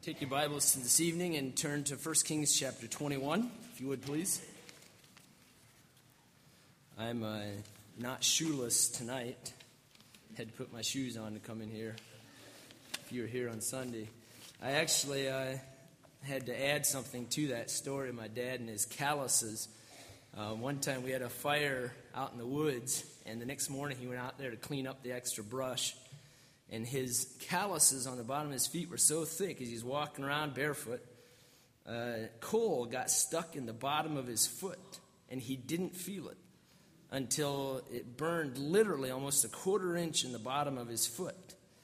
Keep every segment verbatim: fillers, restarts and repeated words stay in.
Take your Bibles to this evening and turn to First Kings chapter twenty-one, if you would please. I'm uh, not shoeless tonight. Had to put my shoes on to come in here if you were here on Sunday. I actually uh, had to add something to that story, my dad and his calluses. Uh, one time we had a fire out in the woods, and the next morning he went out there to clean up the extra brush. And his calluses on the bottom of his feet were so thick as he's walking around barefoot, uh, coal got stuck in the bottom of his foot, and he didn't feel it until it burned literally almost a quarter inch in the bottom of his foot.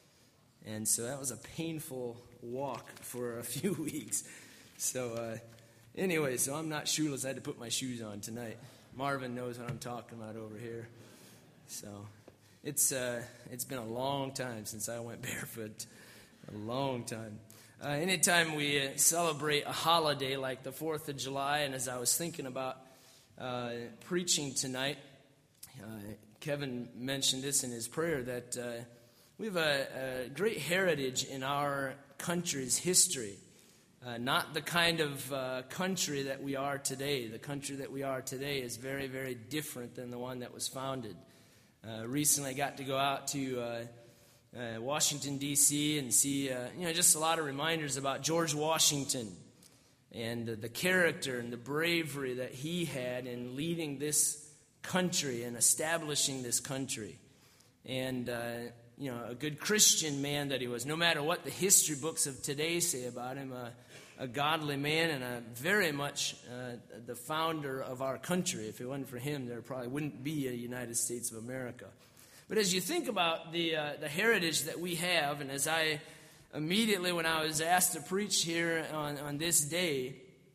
And so that was a painful walk for a few weeks. So uh, anyway, so I'm not shoeless. I had to put my shoes on tonight. Marvin knows what I'm talking about over here. So... It's uh, it's been a long time since I went barefoot, a long time. Uh, anytime we uh, celebrate a holiday like the fourth of July, and as I was thinking about uh, preaching tonight, uh, Kevin mentioned this in his prayer, that uh, we have a, a great heritage in our country's history. Uh, not the kind of uh, country that we are today. The country that we are today is very, very different than the one that was founded. Uh, recently, I got to go out to uh, uh, Washington, D C and see, uh, you know, just a lot of reminders about George Washington and uh, the character and the bravery that he had in leading this country and establishing this country. And, uh, you know, a good Christian man that he was, no matter what the history books of today say about him, uh, a godly man and a very much uh, the founder of our country. If it wasn't for him, there probably wouldn't be a United States of America. But as you think about the uh, the heritage that we have, and as I immediately, when I was asked to preach here on, on this day,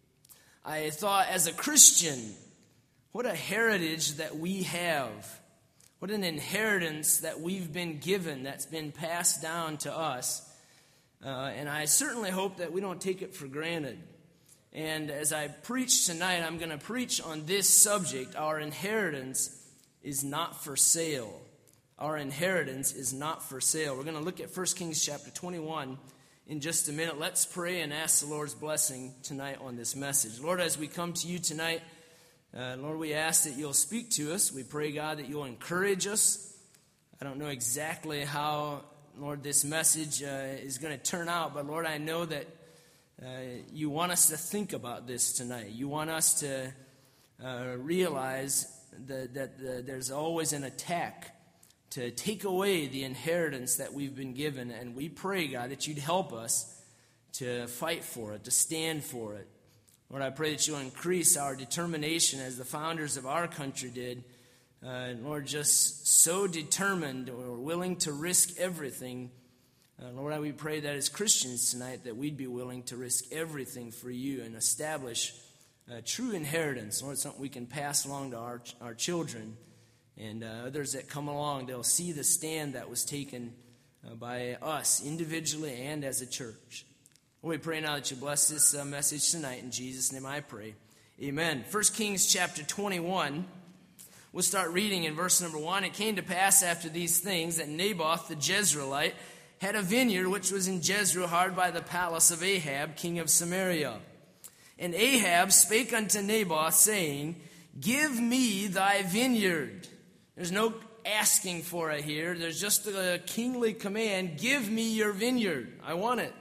I thought, as a Christian, what a heritage that we have. What an inheritance that we've been given, that's been passed down to us. Uh, and I certainly hope that we don't take it for granted. And as I preach tonight, I'm going to preach on this subject. Our inheritance is not for sale. Our inheritance is not for sale. We're going to look at First Kings chapter twenty-one in just a minute. Let's pray and ask the Lord's blessing tonight on this message. Lord, as we come to you tonight, uh, Lord, we ask that you'll speak to us. We pray, God, that you'll encourage us. I don't know exactly how, Lord, this message uh, is going to turn out, but Lord, I know that uh, you want us to think about this tonight. You want us to uh, realize that, that the, there's always an attack to take away the inheritance that we've been given, and we pray, God, that you'd help us to fight for it, to stand for it. Lord, I pray that you'll increase our determination as the founders of our country did. Uh, Lord, just so determined or willing to risk everything. Uh, Lord, we pray that as Christians tonight that we'd be willing to risk everything for you and establish a true inheritance. Lord, something we can pass along to our, our children and uh, others that come along. They'll see the stand that was taken uh, by us individually and as a church. Lord, we pray now that you bless this uh, message tonight. In Jesus' name I pray. Amen. First Kings chapter twenty-one. We'll start reading in verse number one. It came to pass after these things that Naboth the Jezreelite had a vineyard which was in Jezreel hard by the palace of Ahab, king of Samaria. And Ahab spake unto Naboth, saying, Give me thy vineyard. There's no asking for it here. There's just a kingly command. Give me your vineyard. I want it.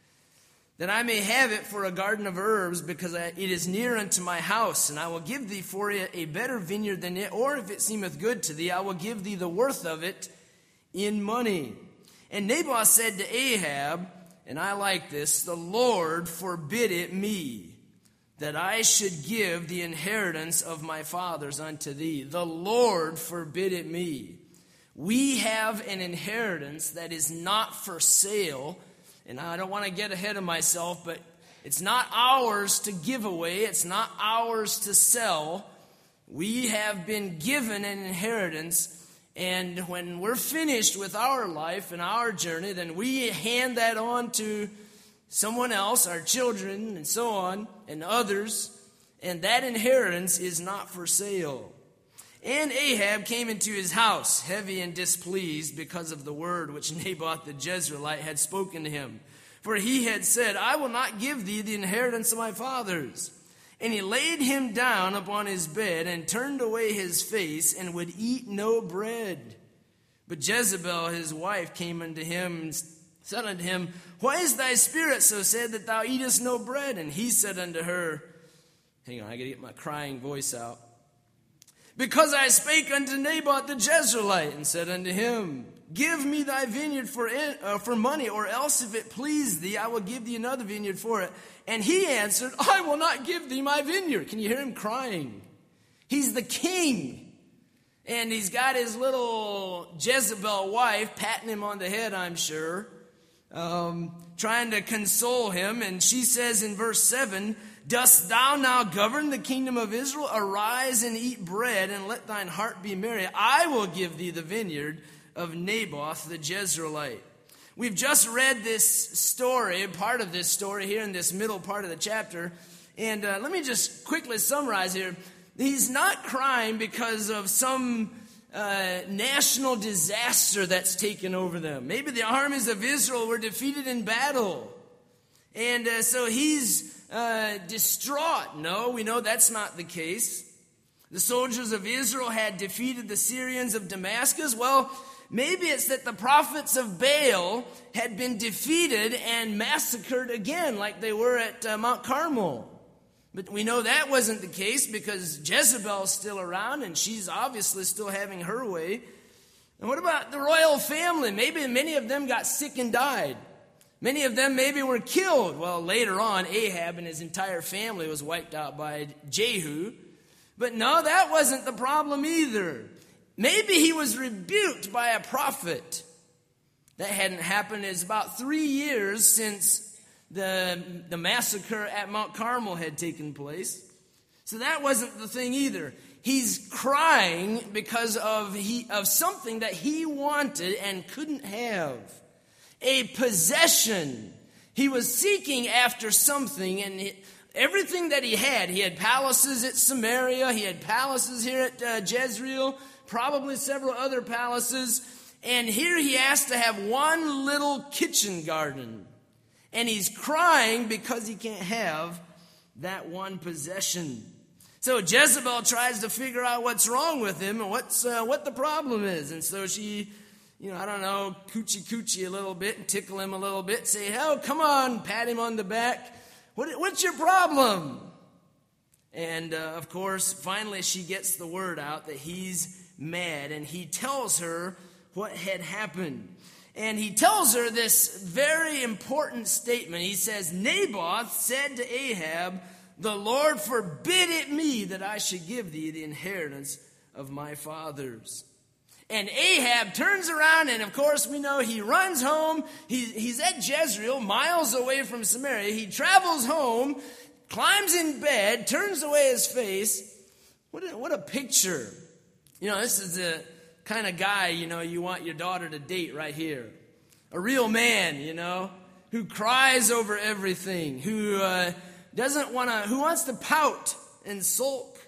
That I may have it for a garden of herbs, because it is near unto my house, and I will give thee for it a better vineyard than it, or if it seemeth good to thee, I will give thee the worth of it in money. And Naboth said to Ahab, and I like this, the Lord forbid it me, that I should give the inheritance of my fathers unto thee. The Lord forbid it me. We have an inheritance that is not for sale. And I don't want to get ahead of myself, but it's not ours to give away. It's not ours to sell. We have been given an inheritance. And when we're finished with our life and our journey, then we hand that on to someone else, our children and so on, and others. And that inheritance is not for sale. And Ahab came into his house, heavy and displeased, because of the word which Naboth the Jezreelite had spoken to him. For he had said, I will not give thee the inheritance of my fathers. And he laid him down upon his bed and turned away his face and would eat no bread. But Jezebel his wife came unto him and said unto him, Why is thy spirit so sad that thou eatest no bread? And he said unto her, hang on, I got to get my crying voice out. Because I spake unto Naboth the Jezreelite, and said unto him, Give me thy vineyard for it, uh, for money, or else if it please thee, I will give thee another vineyard for it. And he answered, I will not give thee my vineyard. Can you hear him crying? He's the king. And he's got his little Jezebel wife patting him on the head, I'm sure, um, trying to console him. And she says in verse seven, Dost thou now govern the kingdom of Israel? Arise and eat bread, and let thine heart be merry. I will give thee the vineyard of Naboth the Jezreelite. We've just read this story, part of this story here in this middle part of the chapter. And uh, let me just quickly summarize here. He's not crying because of some uh, national disaster that's taken over them. Maybe the armies of Israel were defeated in battle. And uh, so he's uh, distraught. No, we know that's not the case. The soldiers of Israel had defeated the Syrians of Damascus. Well, maybe it's that the prophets of Baal had been defeated and massacred again like they were at uh, Mount Carmel. But we know that wasn't the case because Jezebel's still around and she's obviously still having her way. And what about the royal family? Maybe many of them got sick and died. Many of them maybe were killed. Well, later on, Ahab and his entire family was wiped out by Jehu. But no, that wasn't the problem either. Maybe he was rebuked by a prophet. That hadn't happened. It's about three years since the, the massacre at Mount Carmel had taken place. So that wasn't the thing either. He's crying because of, he, of something that he wanted and couldn't have. A possession. He was seeking after something, and he, everything that he had, he had palaces at Samaria, he had palaces here at uh, Jezreel, probably several other palaces, and here he has to have one little kitchen garden. And he's crying because he can't have that one possession. So Jezebel tries to figure out what's wrong with him and what's uh, what the problem is. And so she, you know, I don't know, coochie coochie a little bit and tickle him a little bit. Say, oh, come on, pat him on the back. What, what's your problem? And, uh, of course, finally she gets the word out that he's mad. And he tells her what had happened. And he tells her this very important statement. He says, Naboth said to Ahab, the Lord forbid it me that I should give thee the inheritance of my fathers. And Ahab turns around, and of course we know he runs home. He, he's at Jezreel, miles away from Samaria. He travels home, climbs in bed, turns away his face. What a, what a picture. You know, this is the kind of guy, you know, you want your daughter to date right here. A real man, you know, who cries over everything, who uh, doesn't want to, who wants to pout and sulk.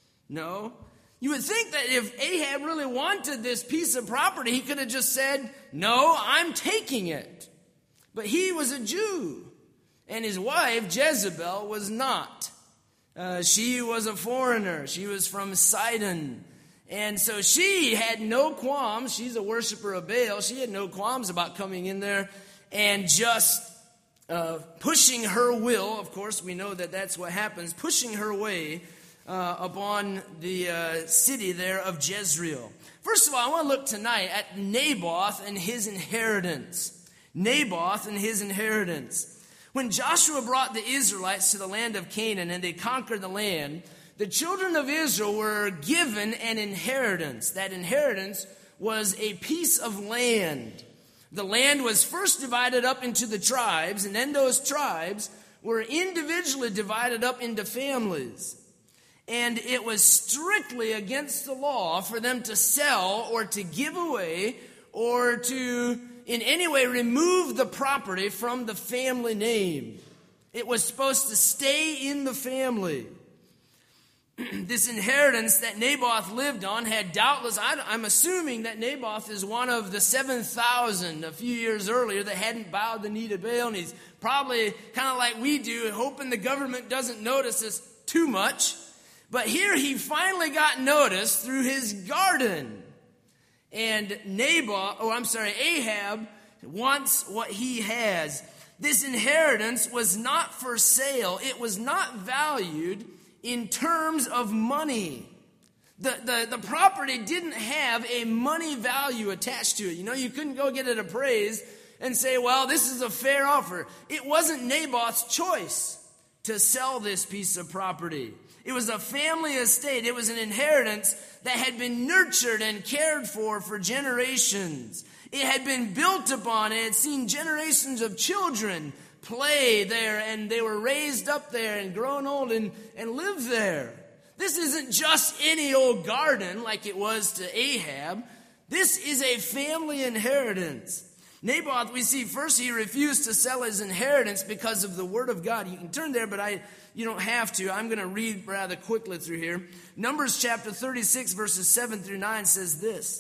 No. You would think that if Ahab really wanted this piece of property, he could have just said, no, I'm taking it. But he was a Jew, and his wife, Jezebel, was not. Uh, she was a foreigner. She was from Sidon. And so she had no qualms. She's a worshiper of Baal. She had no qualms about coming in there and just uh, pushing her will. Of course, we know that that's what happens, pushing her way Uh, upon the uh, city there of Jezreel. First of all, I want to look tonight at Naboth and his inheritance. Naboth and his inheritance. When Joshua brought the Israelites to the land of Canaan and they conquered the land, the children of Israel were given an inheritance. That inheritance was a piece of land. The land was first divided up into the tribes, and then those tribes were individually divided up into families. And it was strictly against the law for them to sell or to give away or to in any way remove the property from the family name. It was supposed to stay in the family. this inheritance that Naboth lived on had doubtless, I'm assuming that Naboth is one of the seven thousand a few years earlier that hadn't bowed the knee to Baal, and he's probably kind of like we do, hoping the government doesn't notice us too much. But here he finally got noticed through his garden. And Naboth, oh I'm sorry, Ahab wants what he has. This inheritance was not for sale. It was not valued in terms of money. The, the, the property didn't have a money value attached to it. You know, you couldn't go get it appraised and say, well, this is a fair offer. It wasn't Naboth's choice to sell this piece of property. It was a family estate. It was an inheritance that had been nurtured and cared for for generations. It had been built upon. It had seen generations of children play there, and they were raised up there and grown old and, and lived there. This isn't just any old garden like it was to Ahab. This is a family inheritance. Naboth, we see first he refused to sell his inheritance because of the word of God. You can turn there, but I you don't have to. I'm going to read rather quickly through here. Numbers chapter thirty-six, verses seven through nine says this.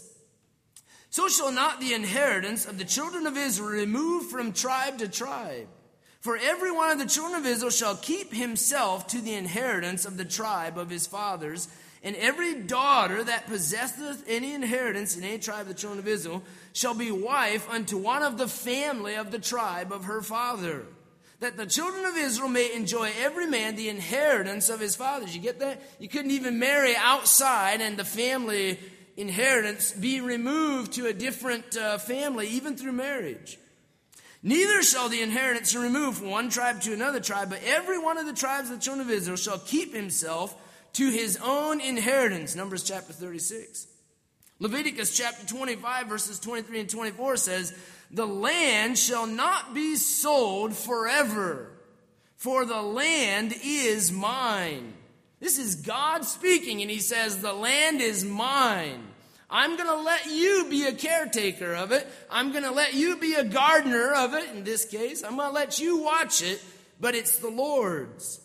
So shall not the inheritance of the children of Israel remove from tribe to tribe. For every one of the children of Israel shall keep himself to the inheritance of the tribe of his fathers. And every daughter that possesseth any inheritance in any tribe of the children of Israel shall be wife unto one of the family of the tribe of her father, that the children of Israel may enjoy every man the inheritance of his fathers. You get that? You couldn't even marry outside and the family inheritance be removed to a different uh, family, even through marriage. Neither shall the inheritance be removed from one tribe to another tribe, but every one of the tribes of the children of Israel shall keep himself to his own inheritance. Numbers chapter thirty-six. Leviticus chapter twenty-five, verses twenty-three and twenty-four says, the land shall not be sold forever, for the land is mine. This is God speaking, and he says, the land is mine. I'm going to let you be a caretaker of it. I'm going to let you be a gardener of it, in this case. I'm going to let you watch it, but it's the Lord's.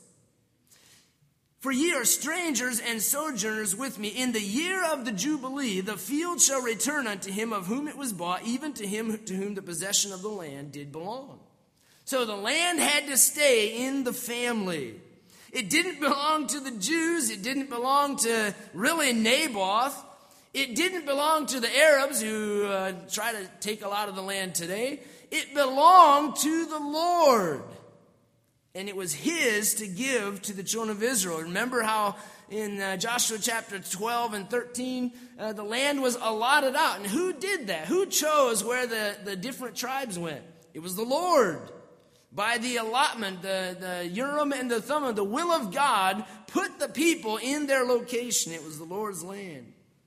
For ye are strangers and sojourners with me. In the year of the Jubilee, the field shall return unto him of whom it was bought, even to him to whom the possession of the land did belong. So the land had to stay in the family. It didn't belong to the Jews. It didn't belong to really Naboth. It didn't belong to the Arabs who uh, try to take a lot of the land today. It belonged to the Lord. And it was his to give to the children of Israel. Remember how in uh, Joshua chapter twelve and thirteen, uh, the land was allotted out. And who did that? Who chose where the, the different tribes went? It was the Lord. By the allotment, the, the Urim and the Thummim, the will of God put the people in their location. It was the Lord's land.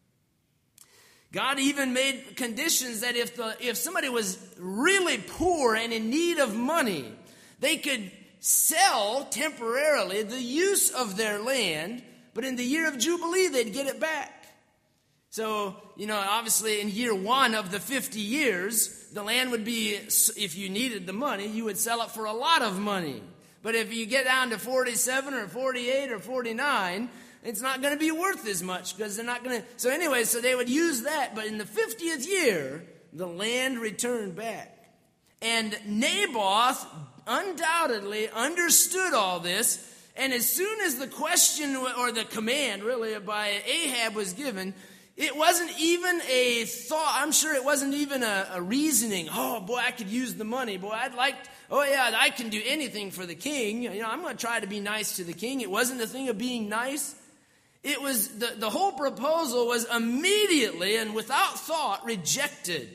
God even made conditions that if the if somebody was really poor and in need of money, they could sell temporarily the use of their land, but in the year of Jubilee, they'd get it back. So, you know, obviously in year one of the fifty years, the land would be, if you needed the money, you would sell it for a lot of money. But if you get down to forty-seven or forty-eight or forty-nine, it's not going to be worth as much because they're not going to. So anyway, so they would use that. But in the fiftieth year, the land returned back. And Naboth undoubtedly understood all this, and as soon as the question or the command really by Ahab was given, it wasn't even a thought. I'm sure it wasn't even a, a reasoning. Oh boy, I could use the money. Boy, I'd like, oh yeah, I can do anything for the king. You know, I'm going to try to be nice to the king. It wasn't a thing of being nice. It was, the, the whole proposal was immediately and without thought rejected.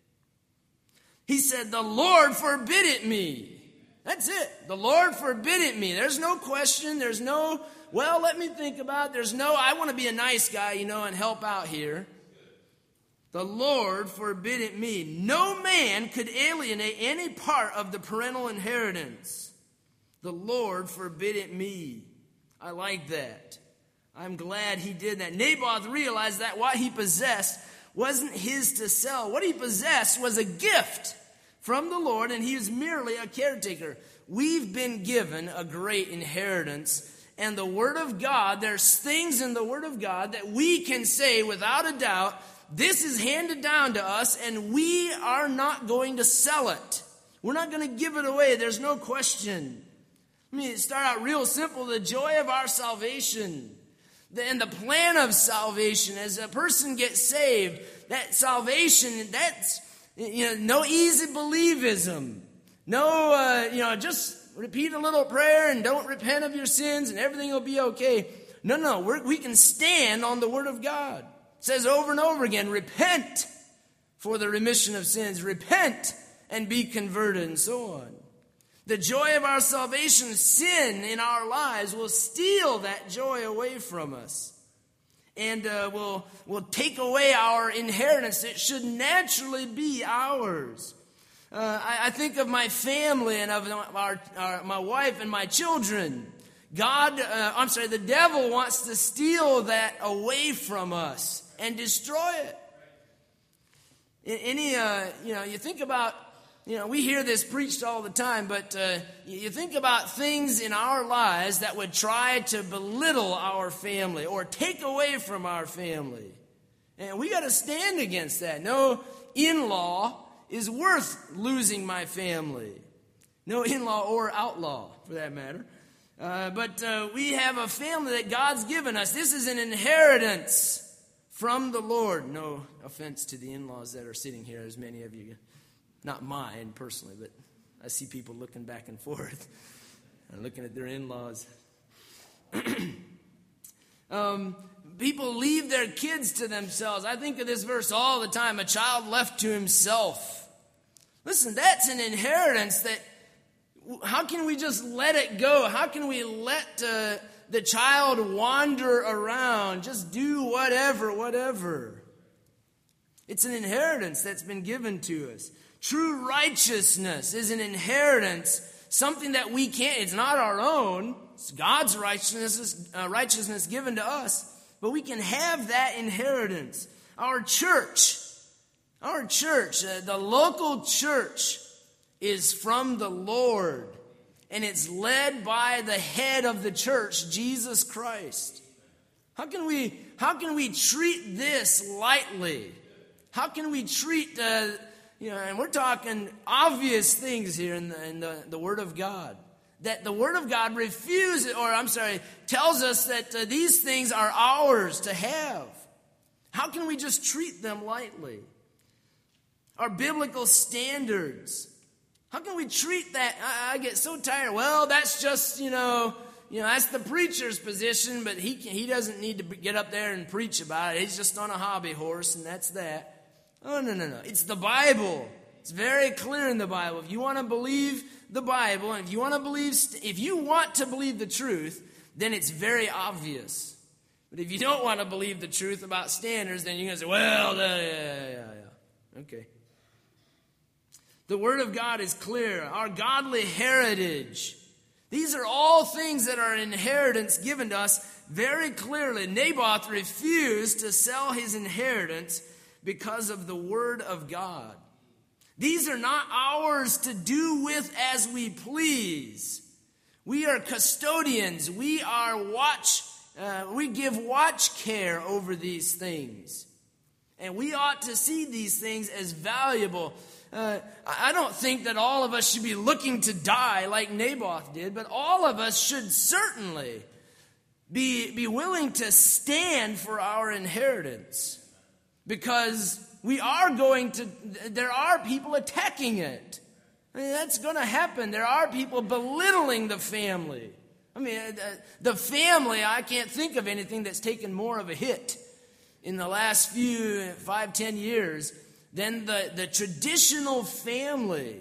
He said, the Lord forbid it me. That's it. The Lord forbid it me. There's no question. There's no, well, let me think about it. There's no, I want to be a nice guy, you know, and help out here. The Lord forbid it me. No man could alienate any part of the parental inheritance. The Lord forbid it me. I like that. I'm glad he did that. Naboth realized that what he possessed wasn't his to sell. What he possessed was a gift from the Lord, and he was merely a caretaker. We've been given a great inheritance, and the Word of God, there's things in the Word of God that we can say without a doubt, this is handed down to us, and we are not going to sell it. We're not going to give it away. There's no question. Let me start out real simple. The joy of our salvation and the plan of salvation, as a person gets saved, that salvation, that's, you know, no easy believism. No, uh, you know, just repeat a little prayer and don't repent of your sins and everything will be okay. No, no, we're, we can stand on the Word of God. It says over and over again, repent for the remission of sins. Repent and be converted, and so on. The joy of our salvation, sin in our lives will steal that joy away from us. And uh, will will take away our inheritance. It should naturally be ours. Uh, I, I think of my family and of our, our my wife and my children. God, uh, I'm sorry, the devil wants to steal that away from us and destroy it. Any, uh, you know, you think about, you know, we hear this preached all the time, but uh, you think about things in our lives that would try to belittle our family or take away from our family. And we got to stand against that. No in-law is worth losing my family. No in-law or outlaw, for that matter. Uh, but uh, we have a family that God's given us. This is an inheritance from the Lord. No offense to the in-laws that are sitting here, as many of you, not mine personally, but I see people looking back and forth and looking at their in-laws. um, people leave their kids to themselves. I think of this verse all the time, a child left to himself. Listen, that's an inheritance that, how can we just let it go? How can we let uh, the child wander around, just do whatever, whatever? It's an inheritance that's been given to us. True righteousness is an inheritance, something that we can't, it's not our own. It's God's righteousness, uh, righteousness given to us, but we can have that inheritance. Our church, our church, uh, the local church, is from the Lord, and it's led by the head of the church, Jesus Christ. How can we, how can we treat this lightly? How can we treat, uh, you know, and we're talking obvious things here in the, in the, the Word of God. That the Word of God refuses, or I'm sorry, tells us that uh, these things are ours to have. How can we just treat them lightly? Our biblical standards. How can we treat that? I, I get so tired. Well, that's just, you know, you know, that's the preacher's position, but he can, he doesn't need to get up there and preach about it. He's just on a hobby horse, and that's that. Oh, no, no, no. It's the Bible. It's very clear in the Bible. If you want to believe the Bible, and if you want to believe, if you want to believe the truth, then it's very obvious. But if you don't want to believe the truth about standards, then you're going to say, well, yeah, yeah, yeah, yeah. Okay. The Word of God is clear. Our godly heritage. These are all things that are inheritance given to us very clearly. Naboth refused to sell his inheritance because of the Word of God. These are not ours to do with as we please. We are custodians. We are watch. Uh, we give watch care over these things. And we ought to see these things as valuable. Uh, I don't think that all of us should be looking to die like Naboth did, but all of us should certainly be, be willing to stand for our inheritance. Because we are going to, there are people attacking it. I mean, that's going to happen. There are people belittling the family. I mean, the family, I can't think of anything that's taken more of a hit in the last few, five, ten years than the, the traditional family.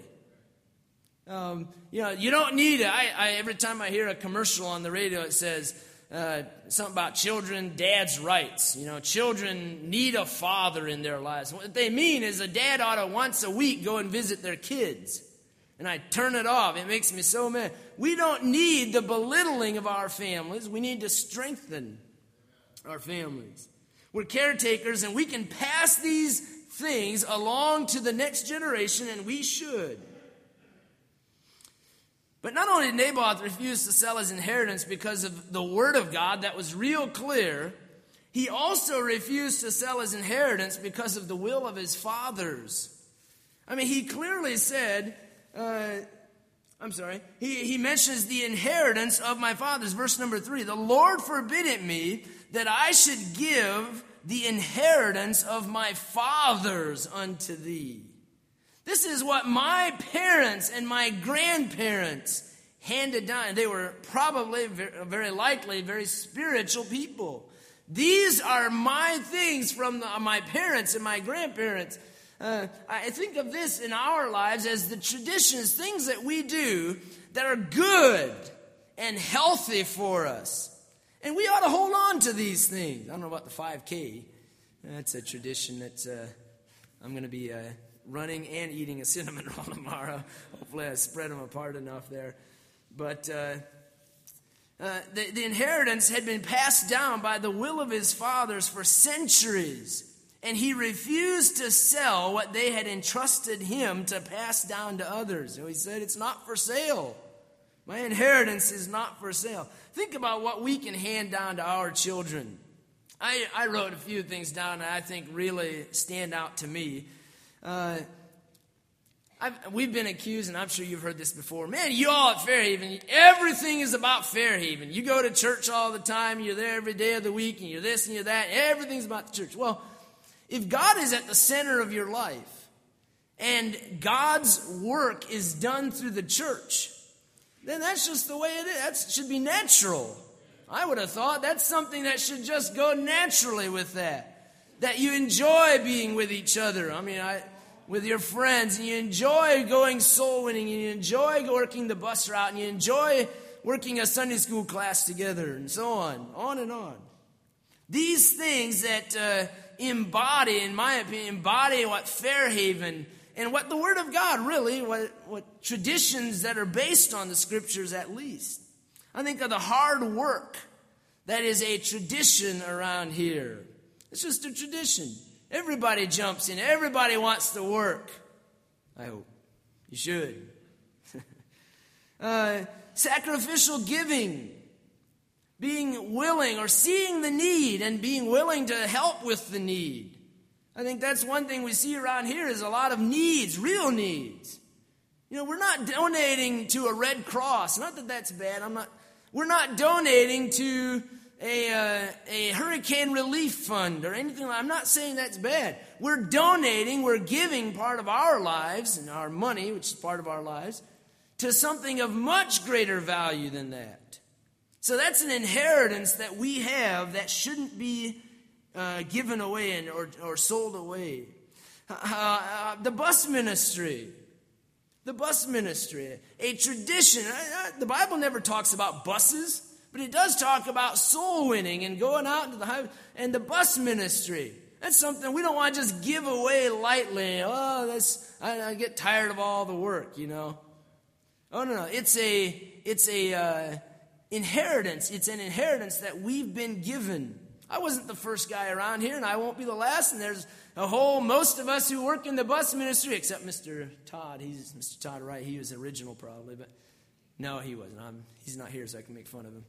Um, you know, you don't need it. I, I, every time I hear a commercial on the radio, it says uh, something about children, dad's rights. You know, children need a father in their lives. What they mean is a dad ought to once a week go and visit their kids. And I turn it off. It makes me so mad. We don't need the belittling of our families. We need to strengthen our families. We're caretakers, and we can pass these things along to the next generation, and we should. But not only did Naboth refuse to sell his inheritance because of the word of God that was real clear, he also refused to sell his inheritance because of the will of his fathers. I mean, he clearly said, uh, I'm sorry, he, he mentions the inheritance of my fathers. Verse number three, the Lord forbid it me that I should give the inheritance of my fathers unto thee. This is what my parents and my grandparents handed down. They were probably, very likely, very spiritual people. These are my things from the, my parents and my grandparents. Uh, I think of this in our lives as the traditions, things that we do that are good and healthy for us. And we ought to hold on to these things. I don't know about the five K. That's a tradition that uh, I'm going to be uh, running and eating a cinnamon roll tomorrow. Hopefully I spread them apart enough there. But uh, uh, the, the inheritance had been passed down by the will of his fathers for centuries. And he refused to sell what they had entrusted him to pass down to others. So he said, it's not for sale. My inheritance is not for sale. Think about what we can hand down to our children. I, I wrote a few things down that I think really stand out to me. Uh, I've, we've been accused, and I'm sure you've heard this before, man, you all at Fairhaven, everything is about Fairhaven. You go to church all the time, you're there every day of the week, and you're this and you're that, everything's about the church. Well, if God is at the center of your life, and God's work is done through the church, then that's just the way it is. That should be natural. I would have thought that's something that should just go naturally with that. That you enjoy being with each other. I mean, I, with your friends, and you enjoy going soul winning, and you enjoy working the bus route, and you enjoy working a Sunday school class together, and so on, on and on. These things that uh, embody, in my opinion, embody what Fairhaven and what the Word of God really, what, what traditions that are based on the Scriptures at least. I think of the hard work that is a tradition around here. It's just a tradition. Everybody jumps in. Everybody wants to work. I hope. You should. uh, sacrificial giving. Being willing or seeing the need and being willing to help with the need. I think that's one thing we see around here is a lot of needs, real needs. You know, we're not donating to a Red Cross. Not that that's bad. I'm not. We're not donating to a uh, a hurricane relief fund or anything. I'm not saying that's bad. We're donating. We're giving part of our lives and our money, which is part of our lives, to something of much greater value than that. So that's an inheritance that we have that shouldn't be uh, given away and, or, or sold away. Uh, uh, the bus ministry. The bus ministry. A tradition. Uh, uh, the Bible never talks about buses, but it does talk about soul winning and going out into the highway. And the bus ministry. That's something we don't want to just give away lightly. Oh, that's I, I get tired of all the work, you know. Oh, no, no. It's a, it's a, uh, inheritance. It's an inheritance that we've been given. I wasn't the first guy around here, and I won't be the last. And there's a whole, most of us who work in the bus ministry, except Mister Todd. He's Mister Todd Wright. He was original probably, but no, he wasn't. I'm, he's not here, so I can make fun of him.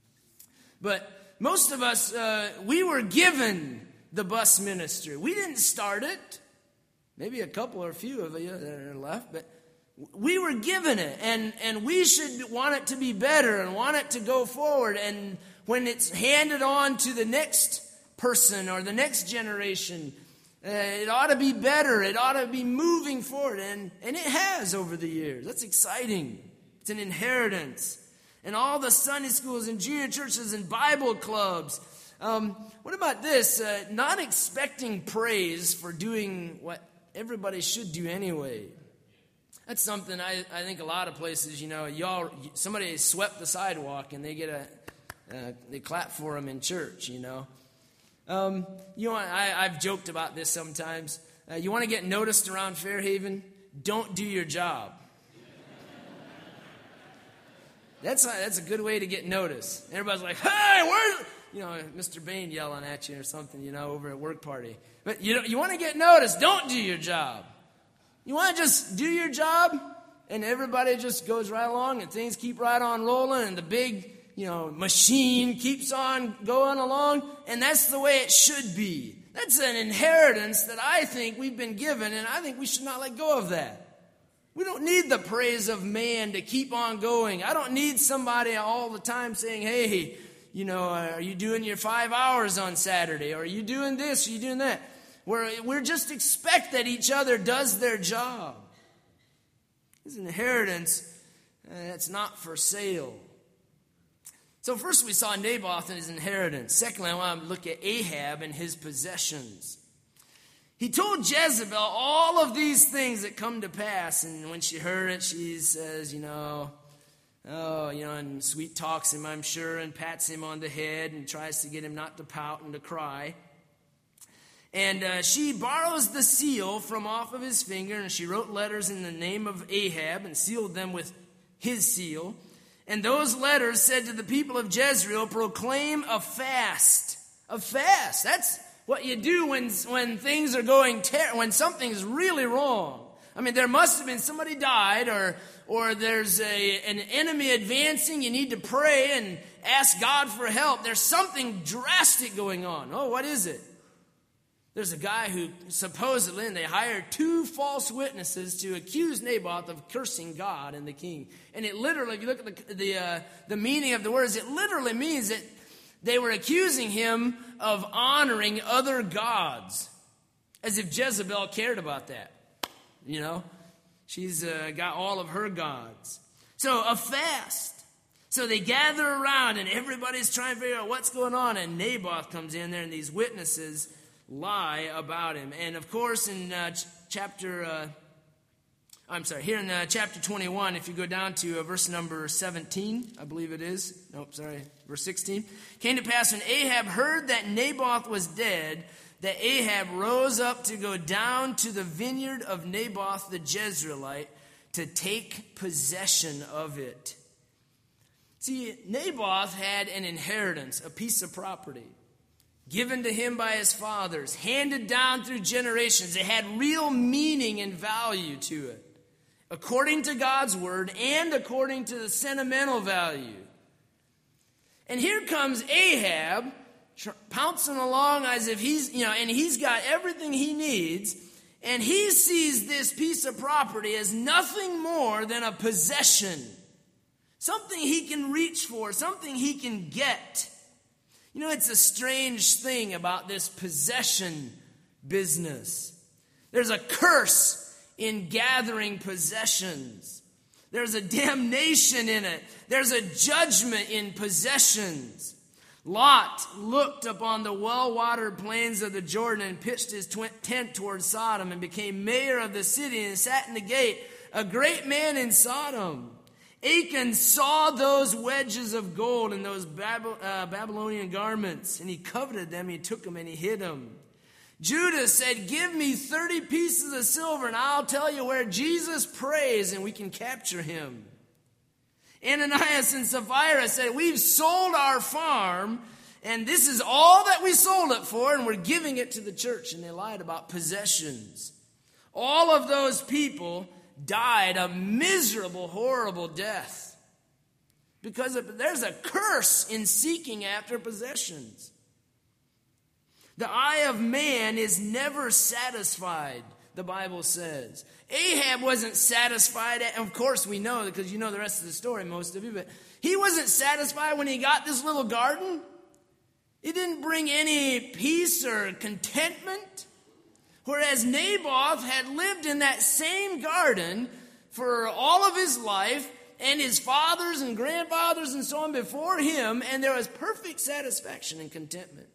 But most of us, uh, we were given the bus ministry. We didn't start it. Maybe a couple or a few of you that are left, but we were given it, and, and we should want it to be better and want it to go forward. And when it's handed on to the next person or the next generation, uh, it ought to be better. It ought to be moving forward, and, and it has over the years. That's exciting. It's an inheritance. And all the Sunday schools and junior churches and Bible clubs. Um, what about this? Uh, not expecting praise for doing what everybody should do anyway. That's something I, I think a lot of places, you know, y'all, somebody swept the sidewalk and they get a, uh, they clap for them in church, you know. Um, you know, I, I've joked about this sometimes. Uh, you want to get noticed around Fairhaven? Don't do your job. That's a, that's a good way to get noticed. Everybody's like, hey, where's, you know, Mister Bain yelling at you or something, you know, over at work party. But you know, you want to get noticed? Don't do your job. You want to just do your job? And everybody just goes right along and things keep right on rolling and the big, you know, machine keeps on going along. And that's the way it should be. That's an inheritance that I think we've been given, and I think we should not let go of that. We don't need the praise of man to keep on going. I don't need somebody all the time saying, hey, you know, are you doing your five hours on Saturday? Or are you doing this? Are you doing that? We're, we're just expect that each other does their job. His inheritance, uh, it's not for sale. So first we saw Naboth and his inheritance. Secondly, I want to look at Ahab and his possessions. He told Jezebel all of these things that come to pass. And when she heard it, she says, you know, oh, you know, and sweet talks him, I'm sure, and pats him on the head and tries to get him not to pout and to cry. And uh, she borrows the seal from off of his finger, and she wrote letters in the name of Ahab and sealed them with his seal. And those letters said to the people of Jezreel, proclaim a fast. A fast. That's what you do when when things are going, ter- when something's really wrong. I mean, there must have been somebody died, or or there's a an enemy advancing. You need to pray and ask God for help. There's something drastic going on. Oh, what is it? There's a guy who supposedly, and they hired two false witnesses to accuse Naboth of cursing God and the king. And it literally, if you look at the the, uh, the meaning of the words, it literally means that they were accusing him of honoring other gods, as if Jezebel cared about that. You know, she's uh, got all of her gods. So a fast. So they gather around, and everybody's trying to figure out what's going on. And Naboth comes in there, and these witnesses lie about him. And of course, in uh, ch- chapter, uh, I'm sorry, here in uh, chapter twenty-one, if you go down to uh, verse number seventeen, I believe it is. Nope, sorry, verse sixteen. Came to pass when Ahab heard that Naboth was dead, that Ahab rose up to go down to the vineyard of Naboth the Jezreelite to take possession of it. See, Naboth had an inheritance, a piece of property, given to him by his fathers, handed down through generations. It had real meaning and value to it, according to God's word and according to the sentimental value. And here comes Ahab, pouncing along as if he's, you know, and he's got everything he needs, and he sees this piece of property as nothing more than a possession, something he can reach for, something he can get. You know, it's a strange thing about this possession business. There's a curse in gathering possessions. There's a damnation in it. There's a judgment in possessions. Lot looked upon the well-watered plains of the Jordan and pitched his tent toward Sodom and became mayor of the city and sat in the gate, a great man in Sodom. Achan saw those wedges of gold and those Bab- uh, Babylonian garments, and he coveted them, he took them, and he hid them. Judah said, give me thirty pieces of silver, and I'll tell you where Jesus prays, and we can capture him. Ananias and Sapphira said, we've sold our farm, and this is all that we sold it for, and we're giving it to the church. And they lied about possessions. All of those people died a miserable, horrible death, because of, there's a curse in seeking after possessions. The eye of man is never satisfied, the Bible says. Ahab wasn't satisfied, and of course we know, because you know the rest of the story, most of you, but he wasn't satisfied when he got this little garden. It didn't bring any peace or contentment. Whereas Naboth had lived in that same garden for all of his life, and his fathers and grandfathers and so on before him, and there was perfect satisfaction and contentment.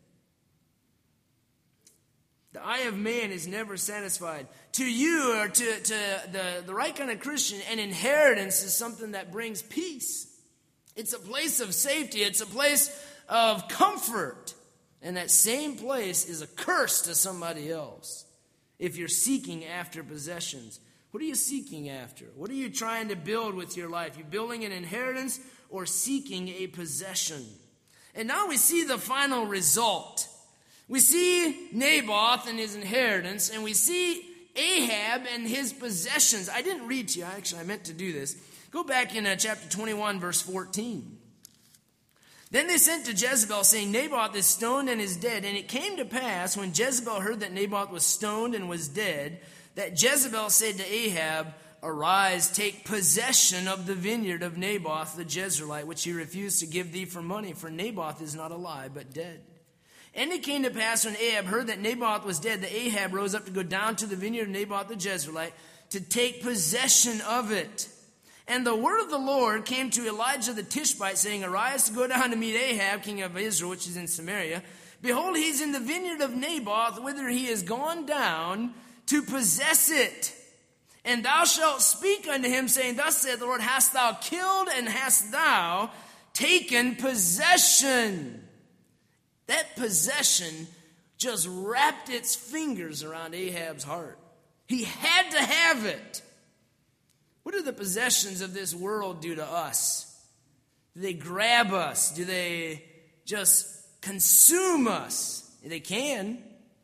The eye of man is never satisfied. To you, or to, to the, the right kind of Christian, an inheritance is something that brings peace. It's a place of safety. It's a place of comfort. And that same place is a curse to somebody else. If you're seeking after possessions, what are you seeking after? What are you trying to build with your life? You building an inheritance or seeking a possession? And now we see the final result. We see Naboth and his inheritance, and we see Ahab and his possessions. I didn't read to you. Actually, I meant to do this. Go back in uh, chapter twenty-one, verse fourteen. Then they sent to Jezebel, saying, Naboth is stoned and is dead. And it came to pass, when Jezebel heard that Naboth was stoned and was dead, that Jezebel said to Ahab, Arise, take possession of the vineyard of Naboth the Jezreelite, which he refused to give thee for money, for Naboth is not alive, but dead. And it came to pass, when Ahab heard that Naboth was dead, that Ahab rose up to go down to the vineyard of Naboth the Jezreelite, to take possession of it. And the word of the Lord came to Elijah the Tishbite, saying, Arise to go down to meet Ahab, king of Israel, which is in Samaria. Behold, he is in the vineyard of Naboth, whither he is gone down to possess it. And thou shalt speak unto him, saying, Thus saith the Lord, Hast thou killed, and hast thou taken possession? That possession just wrapped its fingers around Ahab's heart. He had to have it. What do the possessions of this world do to us? Do they grab us? Do they just consume us? They can.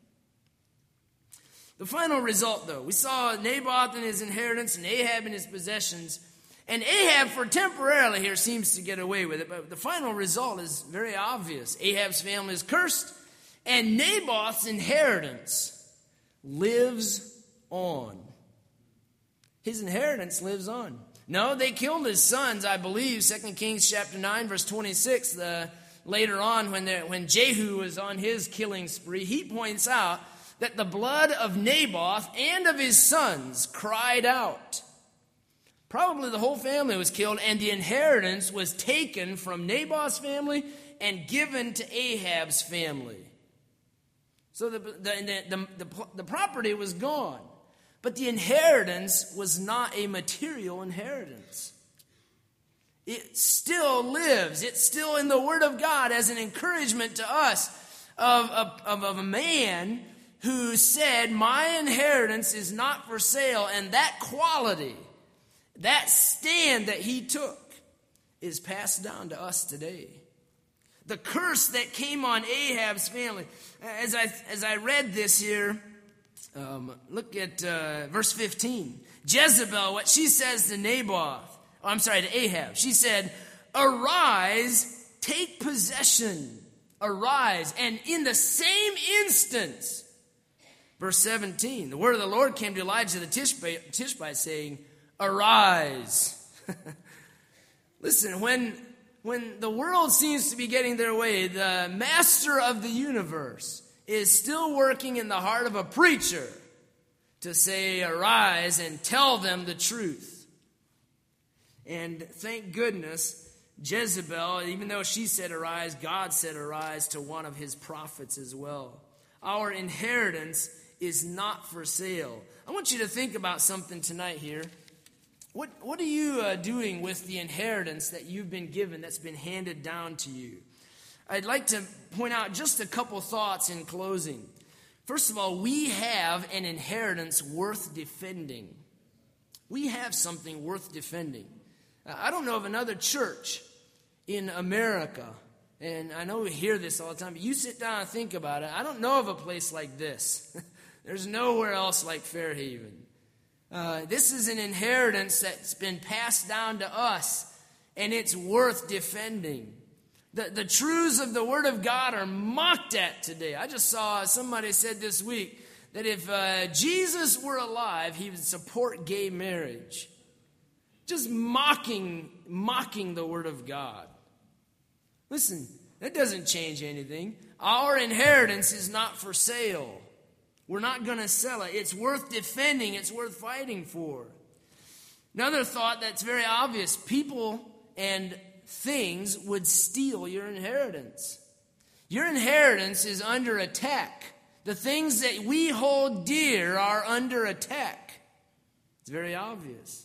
The final result, though, we saw Naboth and his inheritance and Ahab and his possessions. And Ahab, for temporarily here, seems to get away with it. But the final result is very obvious. Ahab's family is cursed, and Naboth's inheritance lives on. His inheritance lives on. No, they killed his sons, I believe. Second Kings chapter nine, verse twenty-six. The, later on, when, when Jehu was on his killing spree, he points out that the blood of Naboth and of his sons cried out. Probably the whole family was killed, and the inheritance was taken from Naboth's family and given to Ahab's family. So the, the, the, the, the property was gone. But the inheritance was not a material inheritance. It still lives. It's still in the Word of God as an encouragement to us of, of, of a man who said, my inheritance is not for sale. And that quality, that stand that he took, is passed down to us today. The curse that came on Ahab's family. As I, as I read this here, Um, look at uh, verse fifteen. Jezebel, what she says to Naboth, oh, I'm sorry, to Ahab. She said, Arise, take possession. Arise. And in the same instance, verse seventeen, the word of the Lord came to Elijah the Tishbite, Tishbite saying, Arise. Listen, when, when the world seems to be getting their way, the master of the universe is still working in the heart of a preacher to say, arise and tell them the truth. And thank goodness, Jezebel, even though she said arise, God said arise to one of his prophets as well. Our inheritance is not for sale. I want you to think about something tonight here. What, what are you uh, doing with the inheritance that you've been given, that's been handed down to you? I'd like to point out just a couple thoughts in closing. First of all, we have an inheritance worth defending. We have something worth defending. I don't know of another church in America, and I know we hear this all the time, but you sit down and think about it. I don't know of a place like this. There's nowhere else like Fairhaven. Uh, this is an inheritance that's been passed down to us, and it's worth defending. The, the truths of the Word of God are mocked at today. I just saw somebody said this week that if uh, Jesus were alive, he would support gay marriage. Just mocking, mocking the Word of God. Listen, that doesn't change anything. Our inheritance is not for sale. We're not going to sell it. It's worth defending. It's worth fighting for. Another thought that's very obvious. People and things would steal your inheritance. Your inheritance is under attack. The things that we hold dear are under attack. It's very obvious.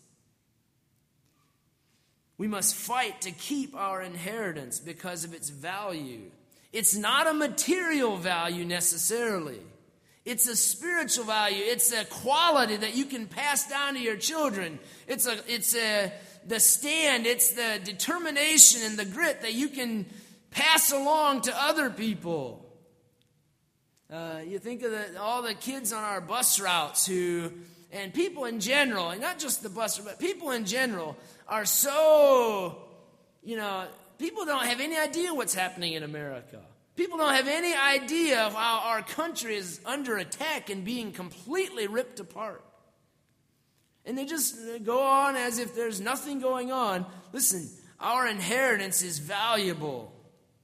We must fight to keep our inheritance because of its value. It's not a material value necessarily. It's a spiritual value. It's a quality that you can pass down to your children. It's a, it's a, the stand. It's the determination and the grit that you can pass along to other people. Uh, you think of the, all the kids on our bus routes who, and people in general, and not just the bus, but people in general are so, you know, people don't have any idea what's happening in America. People don't have any idea of how our country is under attack and being completely ripped apart. And they just go on as if there's nothing going on. Listen, our inheritance is valuable.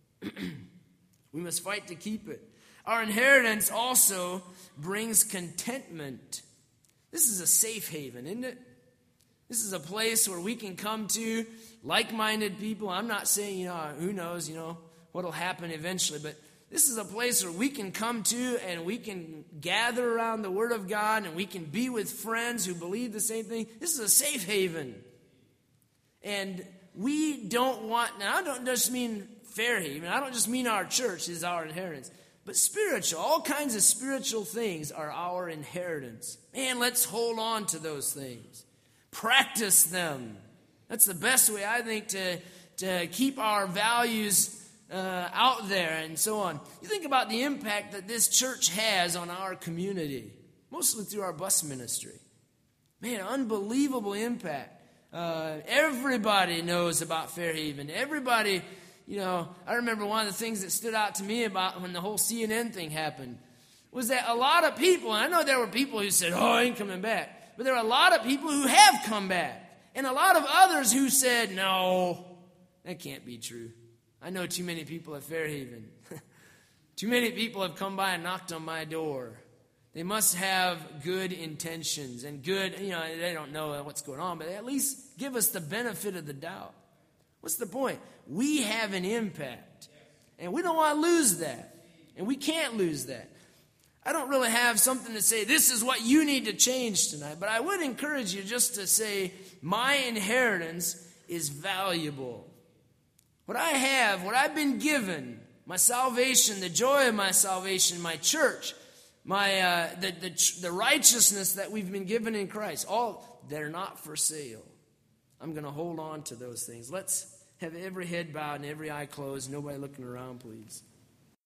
We must fight to keep it. Our inheritance also brings contentment. This is a safe haven, isn't it? This is a place where we can come to like-minded people. I'm not saying, you know, who knows, you know, what'll happen eventually, but this is a place where we can come to and we can gather around the Word of God and we can be with friends who believe the same thing. This is a safe haven. And we don't want, now I don't just mean Fairhaven, I don't just mean our church is our inheritance. But spiritual, all kinds of spiritual things are our inheritance. Man, let's hold on to those things. Practice them. That's the best way, I think, to, to keep our values uh, out there and so on. You think about the impact that this church has on our community, mostly through our bus ministry. Man, unbelievable impact. Uh, everybody knows about Fairhaven. Everybody... You know, I remember one of the things that stood out to me about when the whole C N N thing happened was that a lot of people, and I know there were people who said, oh, I ain't coming back. But there are a lot of people who have come back. And a lot of others who said, no, that can't be true. I know too many people at Fairhaven. Too many people have come by and knocked on my door. They must have good intentions and good, you know, they don't know what's going on, but they at least give us the benefit of the doubt. What's the point? We have an impact, and we don't want to lose that, and we can't lose that. I don't really have something to say, this is what you need to change tonight, but I would encourage you just to say, my inheritance is valuable. What I have, what I've been given, my salvation, the joy of my salvation, my church, my uh, the, the the righteousness that we've been given in Christ, all, they're not for sale. I'm going to hold on to those things. Let's have every head bowed and every eye closed. Nobody looking around, please.